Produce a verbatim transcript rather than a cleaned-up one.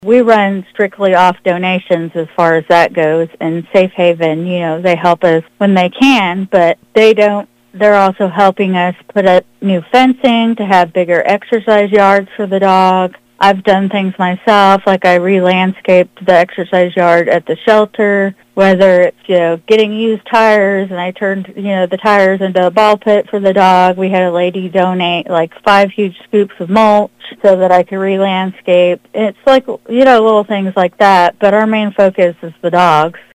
We run strictly off donations as far as that goes, and Safe Haven, you know, they help us when they can, but they don't, they're also helping us put up new fencing to have bigger exercise yards for the dog. I've done things myself, like I re-landscaped the exercise yard at the shelter, whether it's, you know, getting used tires, and I turned, you know, the tires into a ball pit for the dog. We had a lady donate like five huge scoops of mulch so that I could re-landscape. It's like, you know, little things like that, but our main focus is the dogs.